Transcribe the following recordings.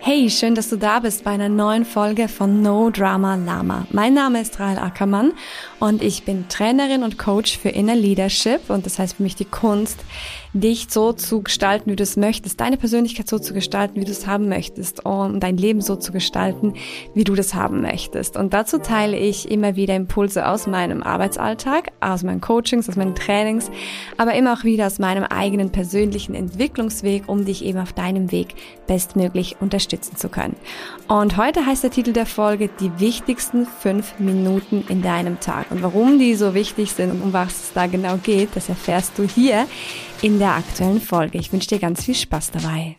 Hey, schön, dass du da bist bei einer neuen Folge von No Drama Lama. Mein Name ist Rahel Ackermann und ich bin Trainerin und Coach für Inner Leadership und das heißt für mich die Kunst, dich so zu gestalten, wie du es möchtest, deine Persönlichkeit so zu gestalten, wie du es haben möchtest und dein Leben so zu gestalten, wie du das haben möchtest. Und dazu teile ich immer wieder Impulse aus meinem Arbeitsalltag, aus meinen Coachings, aus meinen Trainings, aber immer auch wieder aus meinem eigenen persönlichen Entwicklungsweg, um dich eben auf deinem Weg bestmöglich unterstützen zu können. Und heute heißt der Titel der Folge die wichtigsten 5 Minuten in deinem Tag. Und warum die so wichtig sind und um was es da genau geht, das erfährst du hier in der aktuellen Folge. Ich wünsche dir ganz viel Spaß dabei.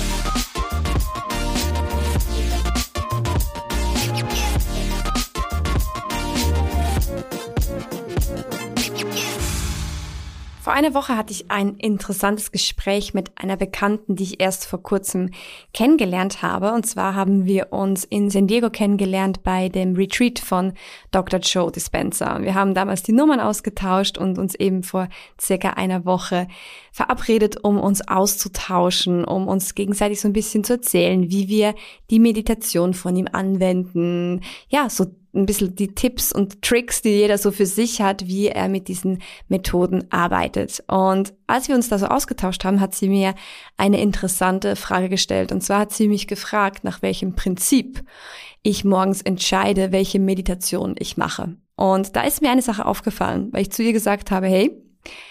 Vor einer Woche hatte ich ein interessantes Gespräch mit einer Bekannten, die ich erst vor kurzem kennengelernt habe. Und zwar haben wir uns in San Diego kennengelernt bei dem Retreat von Dr. Joe Dispenza. Und wir haben damals die Nummern ausgetauscht und uns eben vor circa einer Woche verabredet, um uns auszutauschen, um uns gegenseitig so ein bisschen zu erzählen, wie wir die Meditation von ihm anwenden. Ja, so ein bisschen die Tipps und Tricks, die jeder so für sich hat, wie er mit diesen Methoden arbeitet. Und als wir uns da so ausgetauscht haben, hat sie mir eine interessante Frage gestellt. Und zwar hat sie mich gefragt, nach welchem Prinzip ich morgens entscheide, welche Meditation ich mache. Und da ist mir eine Sache aufgefallen, weil ich zu ihr gesagt habe, hey,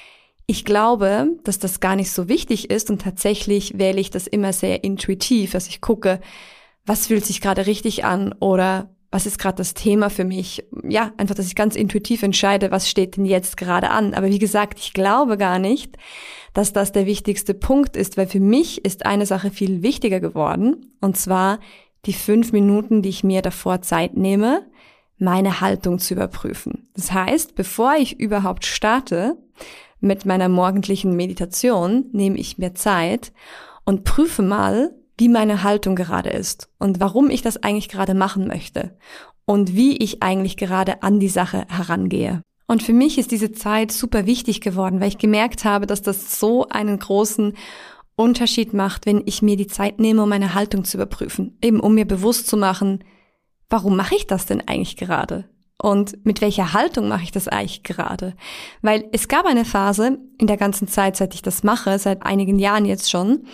ich glaube, dass das gar nicht so wichtig ist und tatsächlich wähle ich das immer sehr intuitiv, dass ich gucke, was fühlt sich gerade richtig an oder was ist gerade das Thema für mich? Ja, einfach, dass ich ganz intuitiv entscheide, was steht denn jetzt gerade an. Aber wie gesagt, ich glaube gar nicht, dass das der wichtigste Punkt ist, weil für mich ist eine Sache viel wichtiger geworden, und zwar die 5 Minuten, die ich mir davor Zeit nehme, meine Haltung zu überprüfen. Das heißt, bevor ich überhaupt starte mit meiner morgendlichen Meditation, nehme ich mir Zeit und prüfe mal, wie meine Haltung gerade ist und warum ich das eigentlich gerade machen möchte und wie ich eigentlich gerade an die Sache herangehe. Und für mich ist diese Zeit super wichtig geworden, weil ich gemerkt habe, dass das so einen großen Unterschied macht, wenn ich mir die Zeit nehme, um meine Haltung zu überprüfen. Eben um mir bewusst zu machen, warum mache ich das denn eigentlich gerade? Und mit welcher Haltung mache ich das eigentlich gerade? Weil es gab eine Phase in der ganzen Zeit, seit ich das mache, seit einigen Jahren jetzt schon,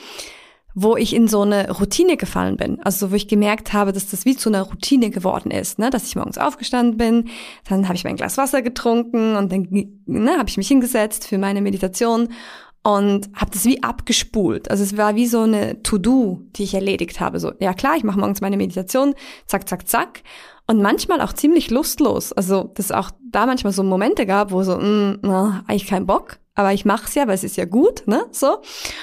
wo ich in so eine Routine gefallen bin. Also wo ich gemerkt habe, dass das wie zu einer Routine geworden ist, ne? Dass ich morgens aufgestanden bin, dann habe ich mein Glas Wasser getrunken und dann habe ich mich hingesetzt für meine Meditation und habe das wie abgespult. Also es war wie so eine To-Do, die ich erledigt habe. So, ja klar, ich mache morgens meine Meditation, zack, zack, zack. Und manchmal auch ziemlich lustlos. Also dass es auch da manchmal so Momente gab, wo so, eigentlich kein Bock, aber ich mache es ja, weil es ist ja gut, ne? So.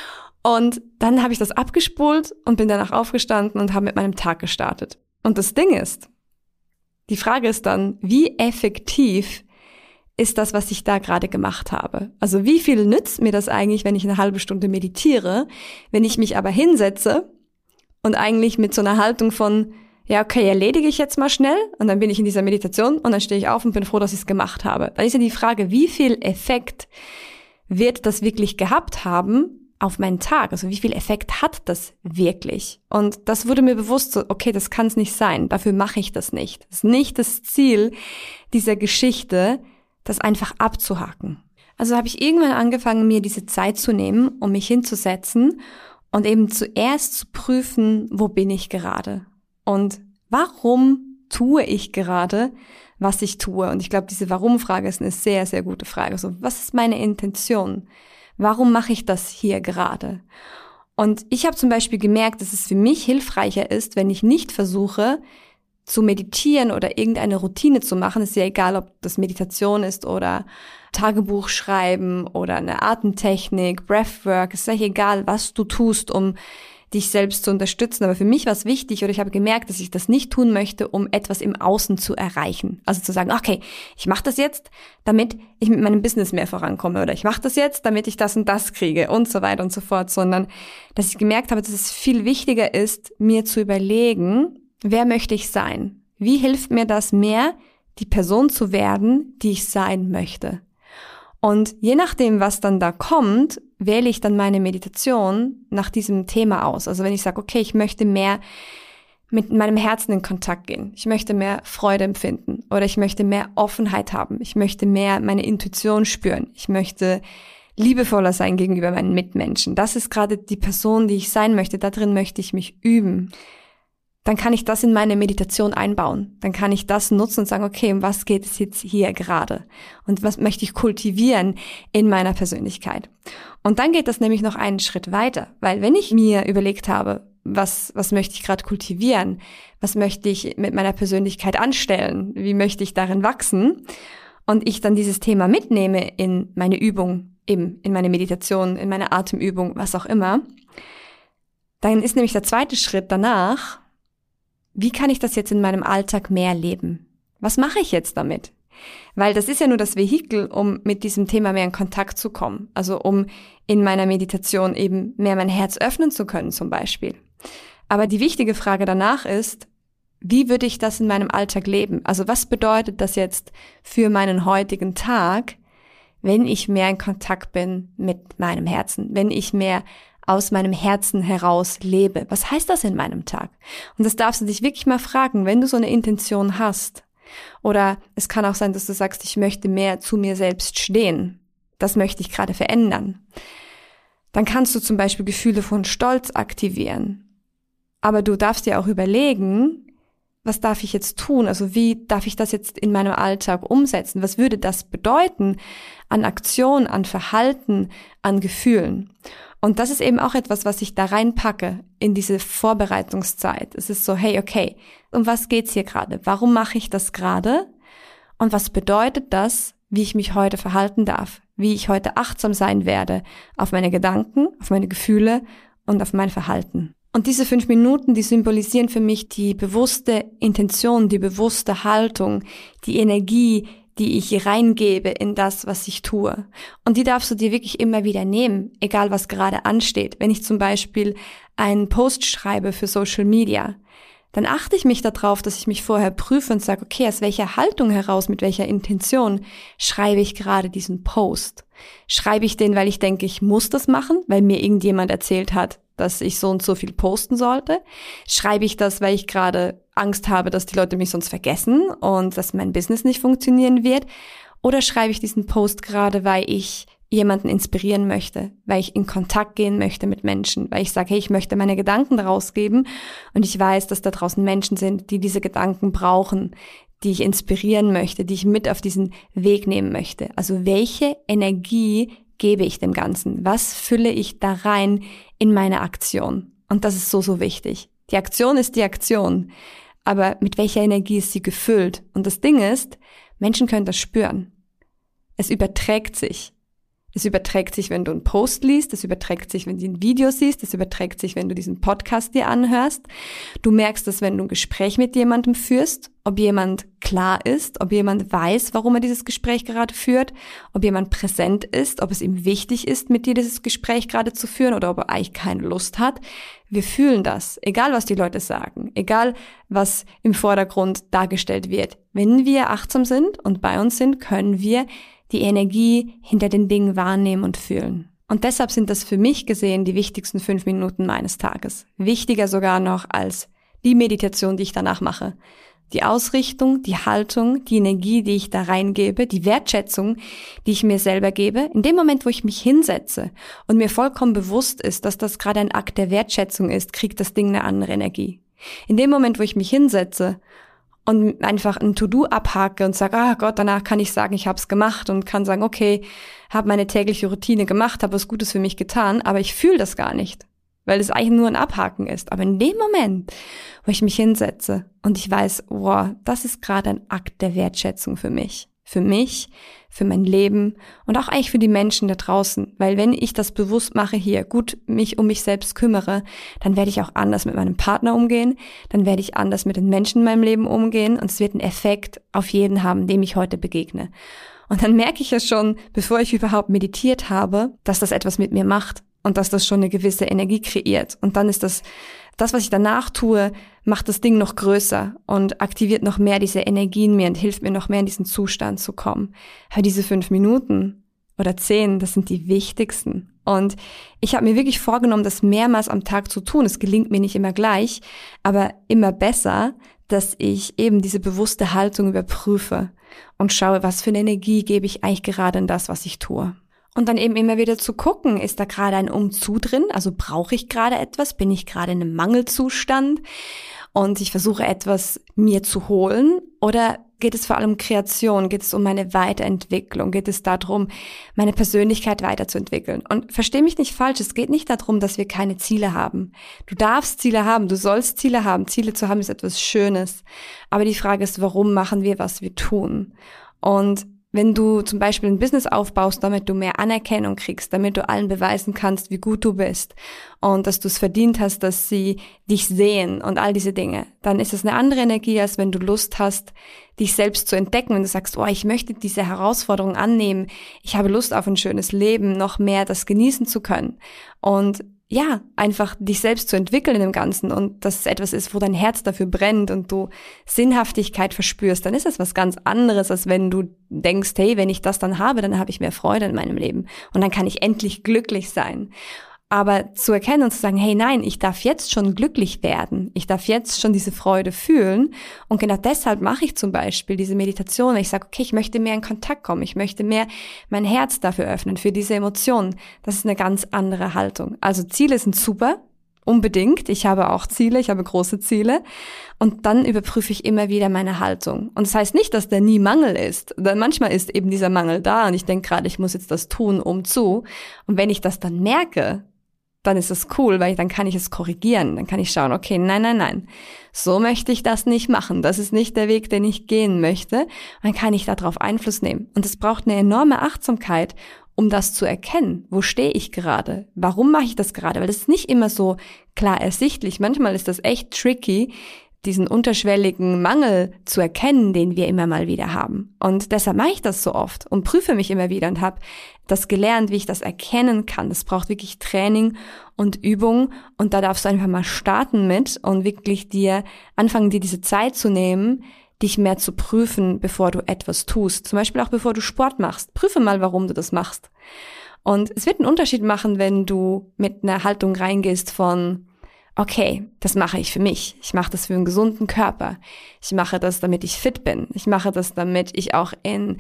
Und dann habe ich das abgespult und bin danach aufgestanden und habe mit meinem Tag gestartet. Und das Ding ist, die Frage ist dann, wie effektiv ist das, was ich da gerade gemacht habe? Also wie viel nützt mir das eigentlich, wenn ich eine halbe Stunde meditiere, wenn ich mich aber hinsetze und eigentlich mit so einer Haltung von, ja okay, erledige ich jetzt mal schnell und dann bin ich in dieser Meditation und dann stehe ich auf und bin froh, dass ich es gemacht habe. Dann ist ja die Frage, wie viel Effekt wird das wirklich gehabt haben auf meinen Tag, also wie viel Effekt hat das wirklich? Und das wurde mir bewusst, so, okay, das kann es nicht sein, dafür mache ich das nicht. Das ist nicht das Ziel dieser Geschichte, das einfach abzuhaken. Also habe ich irgendwann angefangen, mir diese Zeit zu nehmen, um mich hinzusetzen und eben zuerst zu prüfen, wo bin ich gerade? Und warum tue ich gerade, was ich tue? Und ich glaube, diese Warum-Frage ist eine sehr, sehr gute Frage. Also, was ist meine Intention? Warum mache ich das hier gerade? Und ich habe zum Beispiel gemerkt, dass es für mich hilfreicher ist, wenn ich nicht versuche, zu meditieren oder irgendeine Routine zu machen. Ist ja egal, ob das Meditation ist oder Tagebuch schreiben oder eine Atemtechnik, Breathwork. Ist ja egal, was du tust, um dich selbst zu unterstützen. Aber für mich war es wichtig, oder ich habe gemerkt, dass ich das nicht tun möchte, um etwas im Außen zu erreichen. Also zu sagen, okay, ich mache das jetzt, damit ich mit meinem Business mehr vorankomme, oder ich mache das jetzt, damit ich das und das kriege und so weiter und so fort, sondern dass ich gemerkt habe, dass es viel wichtiger ist, mir zu überlegen, wer möchte ich sein? Wie hilft mir das mehr, die Person zu werden, die ich sein möchte? Und je nachdem, was dann da kommt, wähle ich dann meine Meditation nach diesem Thema aus. Also wenn ich sage, okay, ich möchte mehr mit meinem Herzen in Kontakt gehen, ich möchte mehr Freude empfinden oder ich möchte mehr Offenheit haben, ich möchte mehr meine Intuition spüren, ich möchte liebevoller sein gegenüber meinen Mitmenschen. Das ist gerade die Person, die ich sein möchte, da drin möchte ich mich üben. Dann kann ich das in meine Meditation einbauen. Dann kann ich das nutzen und sagen, okay, um was geht es jetzt hier gerade? Und was möchte ich kultivieren in meiner Persönlichkeit? Und dann geht das nämlich noch einen Schritt weiter, weil wenn ich mir überlegt habe, was möchte ich gerade kultivieren? Was möchte ich mit meiner Persönlichkeit anstellen? Wie möchte ich darin wachsen? Und ich dann dieses Thema mitnehme in meine Übung, eben in meine Meditation, in meine Atemübung, was auch immer, dann ist nämlich der zweite Schritt danach, wie kann ich das jetzt in meinem Alltag mehr leben? Was mache ich jetzt damit? Weil das ist ja nur das Vehikel, um mit diesem Thema mehr in Kontakt zu kommen. Also um in meiner Meditation eben mehr mein Herz öffnen zu können zum Beispiel. Aber die wichtige Frage danach ist, wie würde ich das in meinem Alltag leben? Also was bedeutet das jetzt für meinen heutigen Tag, wenn ich mehr in Kontakt bin mit meinem Herzen, wenn ich mehr aus meinem Herzen heraus lebe? Was heißt das in meinem Tag? Und das darfst du dich wirklich mal fragen, wenn du so eine Intention hast. Oder es kann auch sein, dass du sagst, ich möchte mehr zu mir selbst stehen. Das möchte ich gerade verändern. Dann kannst du zum Beispiel Gefühle von Stolz aktivieren. Aber du darfst dir auch überlegen, was darf ich jetzt tun? Also wie darf ich das jetzt in meinem Alltag umsetzen? Was würde das bedeuten an Aktion, an Verhalten, an Gefühlen? Und das ist eben auch etwas, was ich da reinpacke in diese Vorbereitungszeit. Es ist so, hey, okay, um was geht's hier gerade? Warum mache ich das gerade? Und was bedeutet das, wie ich mich heute verhalten darf? Wie ich heute achtsam sein werde auf meine Gedanken, auf meine Gefühle und auf mein Verhalten. Und diese 5 Minuten, die symbolisieren für mich die bewusste Intention, die bewusste Haltung, die Energie, die ich reingebe in das, was ich tue. Und die darfst du dir wirklich immer wieder nehmen, egal was gerade ansteht. Wenn ich zum Beispiel einen Post schreibe für Social Media, dann achte ich mich darauf, dass ich mich vorher prüfe und sage, okay, aus welcher Haltung heraus, mit welcher Intention schreibe ich gerade diesen Post? Schreibe ich den, weil ich denke, ich muss das machen, weil mir irgendjemand erzählt hat, dass ich so und so viel posten sollte? Schreibe ich das, weil ich gerade Angst habe, dass die Leute mich sonst vergessen und dass mein Business nicht funktionieren wird? Oder schreibe ich diesen Post gerade, weil ich jemanden inspirieren möchte, weil ich in Kontakt gehen möchte mit Menschen, weil ich sage, hey, ich möchte meine Gedanken daraus geben und ich weiß, dass da draußen Menschen sind, die diese Gedanken brauchen, die ich inspirieren möchte, die ich mit auf diesen Weg nehmen möchte. Also welche Energie gebe ich dem Ganzen? Was fülle ich da rein in meine Aktion? Und das ist so, so wichtig. Die Aktion ist die Aktion, aber mit welcher Energie ist sie gefüllt? Und das Ding ist, Menschen können das spüren. Es überträgt sich. Es überträgt sich, wenn du einen Post liest, es überträgt sich, wenn du ein Video siehst, es überträgt sich, wenn du diesen Podcast dir anhörst. Du merkst es, wenn du ein Gespräch mit jemandem führst, ob jemand klar ist, ob jemand weiß, warum er dieses Gespräch gerade führt, ob jemand präsent ist, ob es ihm wichtig ist, mit dir dieses Gespräch gerade zu führen oder ob er eigentlich keine Lust hat. Wir fühlen das, egal was die Leute sagen, egal was im Vordergrund dargestellt wird. Wenn wir achtsam sind und bei uns sind, können wir die Energie hinter den Dingen wahrnehmen und fühlen. Und deshalb sind das für mich gesehen die wichtigsten 5 Minuten meines Tages. Wichtiger sogar noch als die Meditation, die ich danach mache. Die Ausrichtung, die Haltung, die Energie, die ich da reingebe, die Wertschätzung, die ich mir selber gebe. In dem Moment, wo ich mich hinsetze und mir vollkommen bewusst ist, dass das gerade ein Akt der Wertschätzung ist, kriegt das Ding eine andere Energie. In dem Moment, wo ich mich hinsetze und einfach ein To-Do abhake und sage, ah Gott, danach kann ich sagen, ich habe es gemacht und kann sagen, okay, habe meine tägliche Routine gemacht, habe was Gutes für mich getan, aber ich fühle das gar nicht, weil es eigentlich nur ein Abhaken ist. Aber in dem Moment, wo ich mich hinsetze und ich weiß, wow, das ist gerade ein Akt der Wertschätzung für mich, für mein Leben und auch eigentlich für die Menschen da draußen. Weil wenn ich das bewusst mache hier, gut mich um mich selbst kümmere, dann werde ich auch anders mit meinem Partner umgehen, dann werde ich anders mit den Menschen in meinem Leben umgehen und es wird einen Effekt auf jeden haben, dem ich heute begegne. Und dann merke ich ja schon, bevor ich überhaupt meditiert habe, dass das etwas mit mir macht und dass das schon eine gewisse Energie kreiert. Und dann ist das, was ich danach tue, macht das Ding noch größer und aktiviert noch mehr diese Energie in mir und hilft mir noch mehr in diesen Zustand zu kommen. Aber diese 5 Minuten oder 10, das sind die wichtigsten. Und ich habe mir wirklich vorgenommen, das mehrmals am Tag zu tun. Es gelingt mir nicht immer gleich, aber immer besser, dass ich eben diese bewusste Haltung überprüfe und schaue, was für eine Energie gebe ich eigentlich gerade in das, was ich tue. Und dann eben immer wieder zu gucken, ist da gerade ein Umzu drin? Also brauche ich gerade etwas? Bin ich gerade in einem Mangelzustand? Und ich versuche etwas mir zu holen? Oder geht es vor allem um Kreation? Geht es um meine Weiterentwicklung? Geht es darum, meine Persönlichkeit weiterzuentwickeln? Und versteh mich nicht falsch, es geht nicht darum, dass wir keine Ziele haben. Du darfst Ziele haben, du sollst Ziele haben. Ziele zu haben ist etwas Schönes. Aber die Frage ist, warum machen wir, was wir tun? Und wenn du zum Beispiel ein Business aufbaust, damit du mehr Anerkennung kriegst, damit du allen beweisen kannst, wie gut du bist und dass du es verdient hast, dass sie dich sehen und all diese Dinge, dann ist es eine andere Energie, als wenn du Lust hast, dich selbst zu entdecken. Wenn du sagst, oh, ich möchte diese Herausforderung annehmen, ich habe Lust auf ein schönes Leben, noch mehr das genießen zu können. Und ja, einfach dich selbst zu entwickeln in dem Ganzen und dass es etwas ist, wo dein Herz dafür brennt und du Sinnhaftigkeit verspürst, dann ist das was ganz anderes, als wenn du denkst, hey, wenn ich das dann habe ich mehr Freude in meinem Leben und dann kann ich endlich glücklich sein. Aber zu erkennen und zu sagen, hey, nein, ich darf jetzt schon glücklich werden. Ich darf jetzt schon diese Freude fühlen. Und genau deshalb mache ich zum Beispiel diese Meditation, weil ich sage, okay, ich möchte mehr in Kontakt kommen. Ich möchte mehr mein Herz dafür öffnen, für diese Emotionen. Das ist eine ganz andere Haltung. Also Ziele sind super, unbedingt. Ich habe auch Ziele, ich habe große Ziele. Und dann überprüfe ich immer wieder meine Haltung. Und das heißt nicht, dass da nie Mangel ist. Denn manchmal ist eben dieser Mangel da und ich denke gerade, ich muss jetzt das tun, um zu. Und wenn ich das dann merke, dann ist es cool, weil dann kann ich es korrigieren. Dann kann ich schauen, okay, nein. So möchte ich das nicht machen. Das ist nicht der Weg, den ich gehen möchte. Dann kann ich darauf Einfluss nehmen. Und es braucht eine enorme Achtsamkeit, um das zu erkennen. Wo stehe ich gerade? Warum mache ich das gerade? Weil das ist nicht immer so klar ersichtlich. Manchmal ist das echt tricky, diesen unterschwelligen Mangel zu erkennen, den wir immer mal wieder haben. Und deshalb mache ich das so oft und prüfe mich immer wieder und habe das gelernt, wie ich das erkennen kann. Das braucht wirklich Training und Übung und da darfst du einfach mal starten mit und wirklich anfangen, dir diese Zeit zu nehmen, dich mehr zu prüfen, bevor du etwas tust. Zum Beispiel auch bevor du Sport machst. Prüfe mal, warum du das machst. Und es wird einen Unterschied machen, wenn du mit einer Haltung reingehst von okay, das mache ich für mich. Ich mache das für einen gesunden Körper. Ich mache das, damit ich fit bin. Ich mache das, damit ich auch in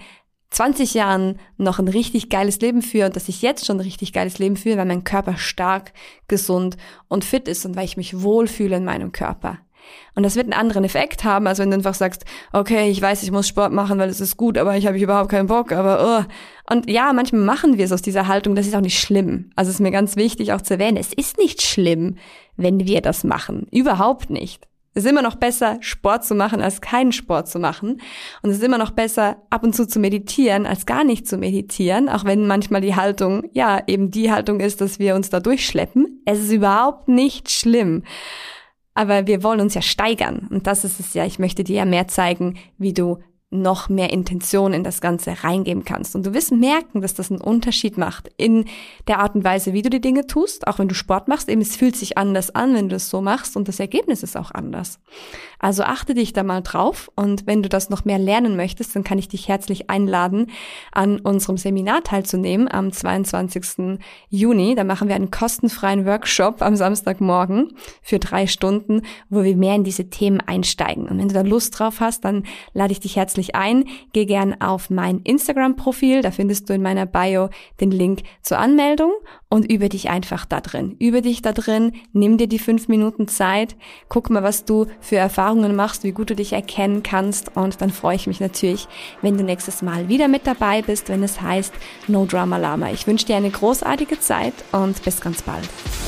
20 Jahren noch ein richtig geiles Leben führe und dass ich jetzt schon ein richtig geiles Leben führe, weil mein Körper stark, gesund und fit ist und weil ich mich wohlfühle in meinem Körper. Und das wird einen anderen Effekt haben, als wenn du einfach sagst, okay, ich weiß, ich muss Sport machen, weil es ist gut, aber ich habe überhaupt keinen Bock, aber Und ja, manchmal machen wir es aus dieser Haltung, das ist auch nicht schlimm. Also es ist mir ganz wichtig auch zu erwähnen, es ist nicht schlimm, wenn wir das machen. Überhaupt nicht. Es ist immer noch besser, Sport zu machen, als keinen Sport zu machen. Und es ist immer noch besser, ab und zu meditieren, als gar nicht zu meditieren, auch wenn manchmal die Haltung, ja, eben die Haltung ist, dass wir uns da durchschleppen. Es ist überhaupt nicht schlimm. Aber wir wollen uns ja steigern. Und das ist es ja, ich möchte dir ja mehr zeigen, wie du noch mehr Intention in das Ganze reingeben kannst. Und du wirst merken, dass das einen Unterschied macht in der Art und Weise, wie du die Dinge tust, auch wenn du Sport machst. Eben, es fühlt sich anders an, wenn du es so machst und das Ergebnis ist auch anders. Also achte dich da mal drauf und wenn du das noch mehr lernen möchtest, dann kann ich dich herzlich einladen, an unserem Seminar teilzunehmen am 22. Juni. Da machen wir einen kostenfreien Workshop am Samstagmorgen für 3 Stunden, wo wir mehr in diese Themen einsteigen. Und wenn du da Lust drauf hast, dann lade ich dich herzlich ein. Geh gern auf mein Instagram-Profil, da findest du in meiner Bio den Link zur Anmeldung und übe dich einfach da drin. Übe dich da drin, nimm dir die 5 Minuten Zeit, guck mal, was du für Erfahrungen machst, wie gut du dich erkennen kannst und dann freue ich mich natürlich, wenn du nächstes Mal wieder mit dabei bist, wenn es heißt No Drama Lama. Ich wünsche dir eine großartige Zeit und bis ganz bald.